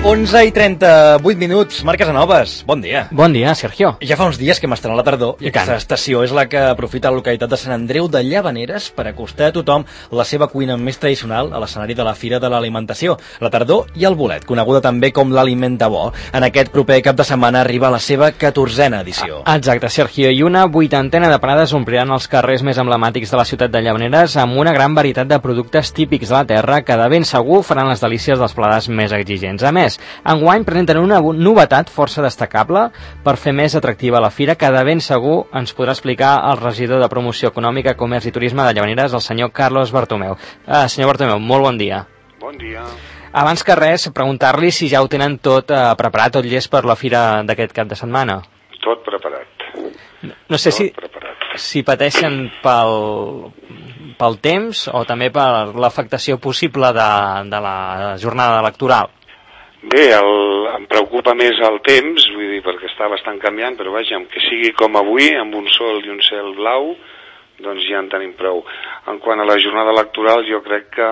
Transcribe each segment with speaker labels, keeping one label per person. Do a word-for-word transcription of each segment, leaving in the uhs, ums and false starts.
Speaker 1: onze i trenta-vuit minuts, Marc Casanovas, bon dia.
Speaker 2: Bon dia, Sergio.
Speaker 1: Ja fa uns dies que hem estat a la tardor i, I aquesta tant. estació és la que aprofita la localitat de Sant Andreu de Llavaneres per acostar a tothom la seva cuina més tradicional a l'escenari de la Fira de l'Alimentació, la tardor i el bolet, coneguda també com l'aliment de bo. En aquest proper cap de setmana arriba la seva catorzena edició.
Speaker 2: Exacte, Sergio, i una vuitantena de parades ompliran els carrers més emblemàtics de la ciutat de Llavaneres amb una gran varietat de productes típics de la terra que de ben segur faran les delícies dels paladars més exigents. A més, enguany presenten una novetat força destacable per fer més atractiva la fira, que de ben segur ens podrà explicar el regidor de Promoció Econòmica, Comerç i Turisme de Llavaneres, el senyor Carlos Bartomeu. Uh, senyor Bartomeu, molt bon dia.
Speaker 3: Bon dia.
Speaker 2: Abans que res, preguntar-li si ja ho tenen tot uh, preparat, tot llest per la fira d'aquest cap de setmana.
Speaker 3: Tot preparat.
Speaker 2: No sé
Speaker 3: tot
Speaker 2: si,
Speaker 3: preparat.
Speaker 2: si pateixen pel, pel temps o també per l'afectació possible de, de la jornada electoral.
Speaker 3: Bé, el, em preocupa més el temps, vull dir, perquè està bastant canviant, però vaja, que sigui com avui, amb un sol i un cel blau, doncs ja en tenim prou. En quant a la jornada electoral, jo crec que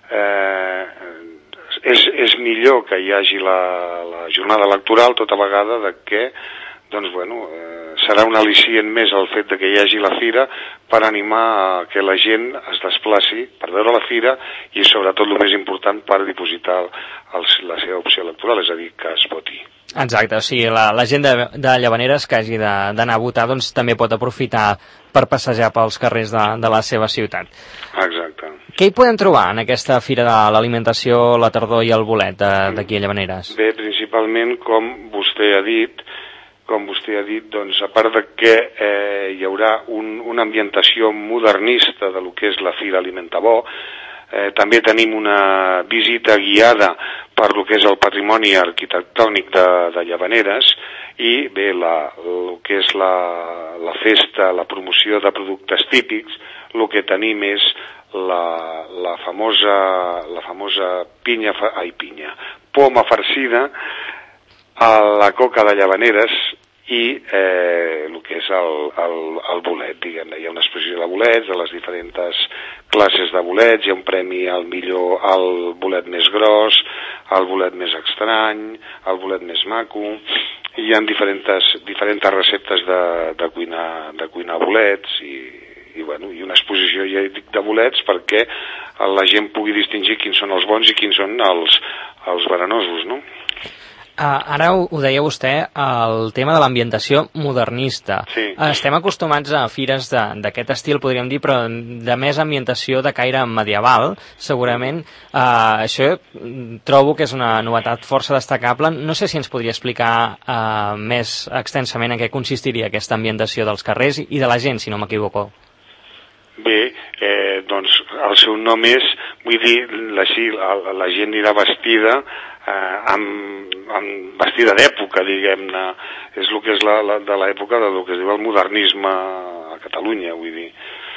Speaker 3: eh, és, és millor que hi hagi la, la jornada electoral tota vegada de que, doncs, bueno, eh, serà un al·licient més el fet de que hi hagi la fira per animar a que la gent es desplaci per veure la fira i, sobretot, el més important, per dipositar els, la seva opció electoral, és a dir, que es voti.
Speaker 2: Exacte, o sigui, la, la gent de, de Llavaneres que hagi d'anar a votar doncs, també pot aprofitar per passejar pels carrers de, de la seva ciutat.
Speaker 3: Exacte.
Speaker 2: Què hi podem trobar en aquesta fira de l'alimentació, la tardor i el bolet d'aquí a Llavaneres?
Speaker 3: Bé, principalment, com vostè ha dit, com vostè ha dit, doncs, a part de que eh, hi haurà un, una ambientació modernista de lo que és la Fira Alimentabó, eh, també tenim una visita guiada per lo que és el patrimoni arquitectònic de, de Llavaneres i, bé, la, el que és la, la festa, la promoció de productes típics, el que tenim és la, la famosa, la famosa pinya, ai, pinya, poma farcida, a la coca de Llavaneres i eh, el que és el, el, el bolet, diguem-ne. Hi ha una exposició de bolets, de les diferents classes de bolets, hi ha un premi al millor, al bolet més gros, al bolet més estrany, al bolet més maco, i hi ha diferents, diferents receptes de, de, cuinar, de cuinar bolets i, i, bueno, i una exposició, ja dic, de bolets perquè la gent pugui distingir quins són els bons i quins són els, els venenosos, no?
Speaker 2: Uh, ara ho, ho deia vostè, el tema de l'ambientació modernista.
Speaker 3: Sí.
Speaker 2: Uh, estem acostumats a fires d'aquest estil, podríem dir, però de més ambientació de caire medieval, segurament. Uh, això trobo que és una novetat força destacable. No sé si ens podria explicar uh, més extensament en què consistiria aquesta ambientació dels carrers i de la gent, si no m'equivoco.
Speaker 3: Bé, eh, doncs el seu nom és, vull dir, la, la, la gent anirà vestida eh, amb, amb vestida d'època, diguem-ne, és el que és la, la, de l'època del que es diu el modernisme a Catalunya, vull dir.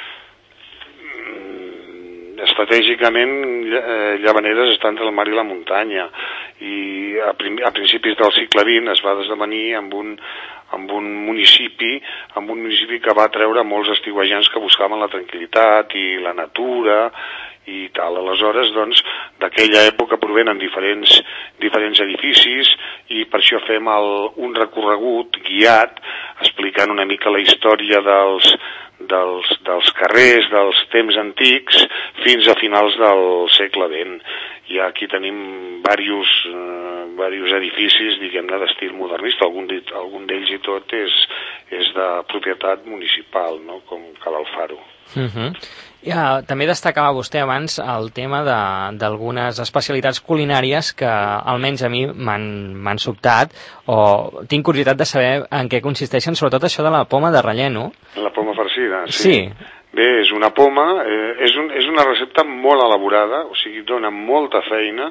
Speaker 3: Estratègicament, eh, Llavaneres està entre el mar i la muntanya i a, prim, a principis del segle vint es va esdevenir amb un, amb un municipi amb un municipi que va treure molts estiuejants que buscaven la tranquil·litat i la natura i tal. Aleshores, doncs, d'aquella època provenen diferents, diferents edificis i per això fem el, un recorregut guiat explicant una mica la història dels, dels, dels carrers, dels temps antics, fins a finals del segle vint. I aquí tenim diversos, eh, diversos edificis, diguem-ne, d'estil modernista. Algun, algun d'ells i tot és, és de propietat municipal, no?, com Cal Alfaro.
Speaker 2: Uh-huh. Ja, també destacava vostè abans el tema d'algunes especialitats culinàries que almenys a mi m'han sobtat o tinc curiositat de saber en què consisteixen, sobretot això de la poma de relleno.
Speaker 3: La poma farcida, sí.
Speaker 2: Sí.
Speaker 3: Bé, és una poma, eh, és, un, és una recepta molt elaborada, o sigui, dona molta feina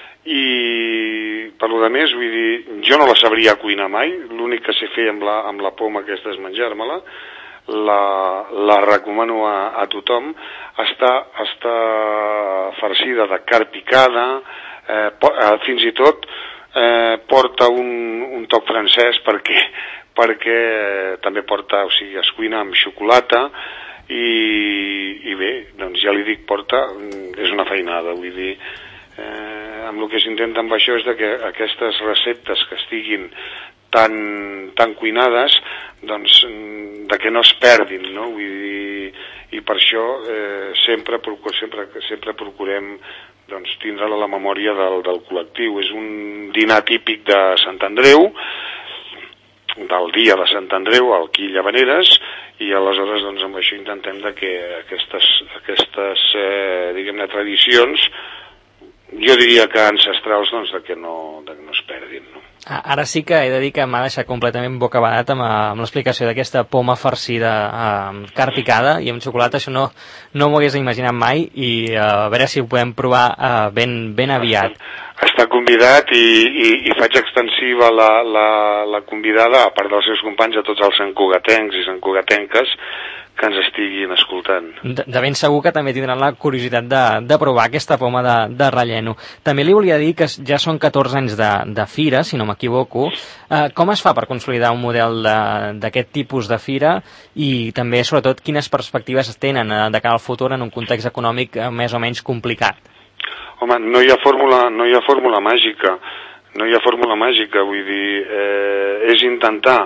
Speaker 3: i per lo de més, vull dir, jo no la sabria cuinar mai, l'únic que sé fer amb la, amb la poma aquesta és menjar-me-la. La, la recomano a, a tothom. Està, està farcida de carn picada, eh, po, eh, fins i tot eh, porta un, un toc francès perquè, perquè també porta, o sigui, es cuina amb xocolata i, i bé, doncs ja li dic, porta, és una feinada, vull dir, eh, amb el que s'intenta amb això és de que aquestes receptes que estiguin tan, tan cuinades, doncs, de que no es perdin, no? Vull dir, i per això eh, sempre, sempre, sempre procurem doncs, tindre-la a la memòria del, del col·lectiu. És un dinar típic de Sant Andreu, del dia de Sant Andreu, aquí a Llavaneres, i aleshores doncs, amb això intentem de que aquestes, aquestes eh, diguem-ne, tradicions, jo diria que ancestrals, doncs, de que no, de que no es perdin, no?
Speaker 2: Ara sí que he de dir que m'ha deixat completament bocabadat amb, amb l'explicació d'aquesta poma farcida amb carn picada i amb xocolata. Això no, no m'ho hagués imaginat mai, i uh, a veure si ho podem provar uh, ben, ben aviat.
Speaker 3: Està convidat, i, i, i faig extensiva la, la, la convidada, a part dels seus companys, a tots els santcugatencs i santcugatenques que ens estiguin escoltant.
Speaker 2: De, de ben segur que també tindran la curiositat de, de provar aquesta poma de, de relleno. També li volia dir que ja són catorze anys de, de fira, si no m'equivoco. Eh, com es fa per consolidar un model d'aquest tipus de fira, i també, sobretot, quines perspectives es tenen eh, de cara al futur en un context econòmic eh, més o menys complicat?
Speaker 3: Home, no hi ha fórmula, no hi ha fórmula màgica. No hi ha fórmula màgica, vull dir, eh, és intentar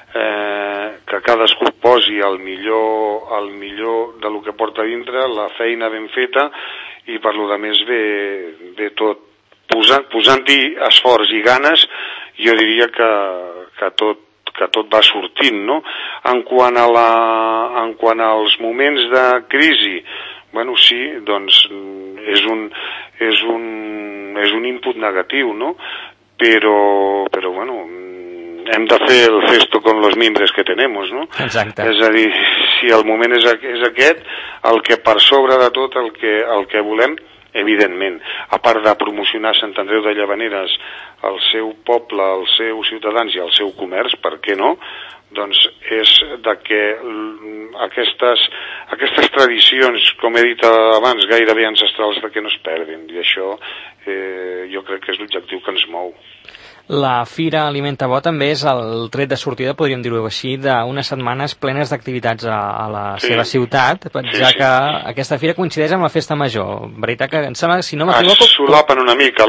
Speaker 3: Eh, que cadascú posi el millor, el millor de lo que porta dintre, la feina ben feta, i per lo de més ve, ve tot. Posant, posant-hi esforç i ganes, jo diria que, que, tot, que tot va sortint, no? En quant a la, en quant als moments de crisi, bueno, sí, doncs és un, és un, és un input negatiu, no? Però, però bueno, hem de fer el cesto con los mimbres que tenemos, no?
Speaker 2: Exacte.
Speaker 3: És a dir, si el moment és, és aquest, el que per sobre de tot el que, el que volem, evidentment, a part de promocionar Sant Andreu de Llavaneres, el seu poble, els seus ciutadans i el seu comerç, per què no? Doncs és de que aquestes, aquestes tradicions, com he dit abans, gairebé ancestrals, de que no es perdin, i això eh, jo crec que és l'objectiu que ens mou.
Speaker 2: La Fira Alimenta Bo també és el tret de sortida, podríem dir-ho així, d'unes setmanes plenes d'activitats a, a la sí. seva ciutat, ja sí, sí. que aquesta fira coincideix amb la Festa Major. Veritat que, em sembla, si no m'equivoco...
Speaker 3: Es solapen una mica.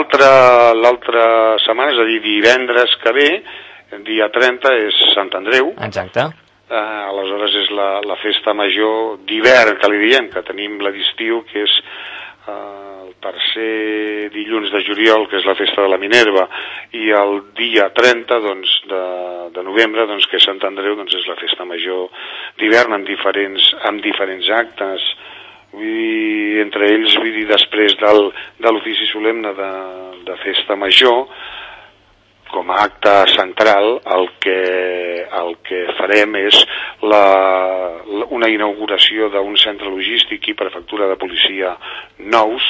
Speaker 3: L'altra setmana, és a dir, divendres que ve, dia trenta, és Sant Andreu.
Speaker 2: Exacte.
Speaker 3: Eh, aleshores és la, la Festa Major d'hivern, que li diem, que tenim la d'estiu, que és... Eh, el tercer dilluns de juliol, que és la festa de la Minerva, i el dia trenta doncs, de, de novembre, doncs, que és Sant Andreu, doncs, és la festa major d'hivern amb diferents, amb diferents actes. Vull dir, entre ells, vull dir, després del, de l'ofici solemne de, de festa major, com a acte central, el que, el que farem és la, una inauguració d'un centre logístic i prefectura de policia nous,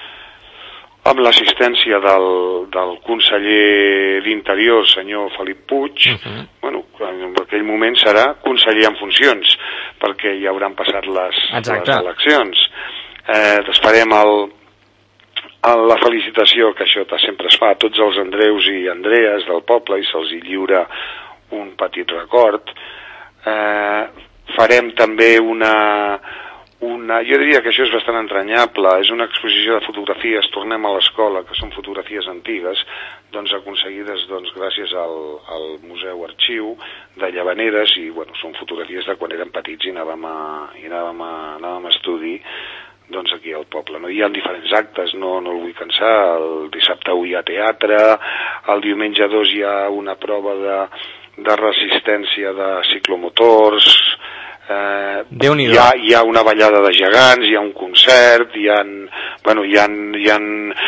Speaker 3: amb l'assistència del, del conseller d'Interior, senyor Felip Puig. Uh-huh. Bueno, en aquell moment serà conseller en funcions, perquè ja hauran passat les, les eleccions. Eh, farem el, el, la felicitació, que això sempre es fa a tots els Andreus i Andrees del poble, i se'ls hi lliura un petit record. Eh, farem també una... Una, jo diria que això és bastant entranyable, és una exposició de fotografies, tornem a l'escola, que són fotografies antigues, doncs aconseguides doncs, gràcies al, al Museu Arxiu de Llavaneres, i bueno, són fotografies de quan érem petits i anàvem a, i anàvem a, anàvem a estudi doncs aquí al poble. No? Hi ha diferents actes, no, no el vull cansar, el dissabte u hi ha teatre, el diumenge dos hi ha una prova de, de resistència de ciclomotors. Eh, hi, ha, hi ha una ballada de gegants, hi ha un concert, hi ha, bueno, hi ha, hi ha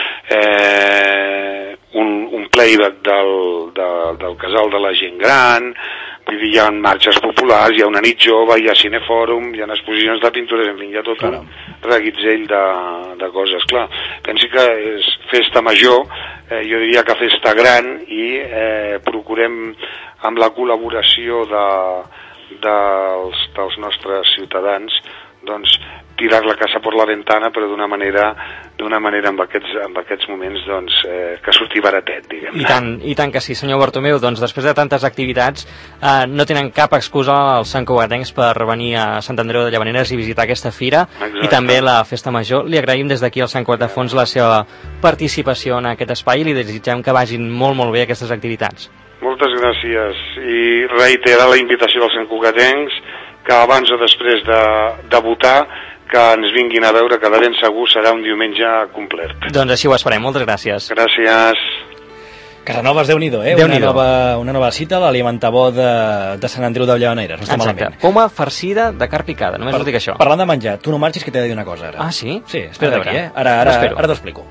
Speaker 3: eh, un, un playback del, de, del casal de la gent gran, vull dir, hi ha marxes populars, hi ha una nit jove, hi ha cinefòrum, hi ha exposicions de pintures, en fi, hi ha tot un reguitzell de, de coses. Clar, pensi que és festa major, eh, jo diria que festa gran, i eh, procurem amb la col·laboració de dels, dels nostres ciutadans doncs tirar la casa per la ventana, però d'una manera, d'una manera en aquests, en aquests moments doncs, eh, que surti baratet, diguem.
Speaker 2: I tant, I tant que sí, senyor Bartomeu. Doncs després de tantes activitats eh, no tenen cap excusa els santcugatencs per venir a Sant Andreu de Llavaneres i visitar aquesta fira. Exacte. I també la Festa Major. Li agraïm des d'aquí al Sant Cugat de Fons la seva participació en aquest espai i li desitgem que vagin molt molt bé aquestes activitats.
Speaker 3: Moltes gràcies i reiterar la invitació dels santcugatencs que abans o després de, de votar que ens vinguin a veure, que de ben segur serà un diumenge complet.
Speaker 2: Doncs així ho esperem, moltes gràcies.
Speaker 3: Gràcies.
Speaker 1: Casanovas, Déu-n'hi-do, eh?
Speaker 2: Déu
Speaker 1: una, nova, una nova cita a l'alimentabó de, de Sant Andreu de Llavaneres, no està
Speaker 2: Exacte.
Speaker 3: malament.
Speaker 2: Poma farcida de carn picada, només
Speaker 1: per,
Speaker 2: us dic això.
Speaker 1: Parlant de menjar, tu no marxis que t'he de dir una cosa ara.
Speaker 2: Ah, sí?
Speaker 1: Sí, espera d'aquí, eh? Ara, ara, ara t'ho explico.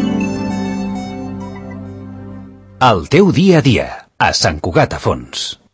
Speaker 4: El teu dia a dia, a Sant Cugat a Fons.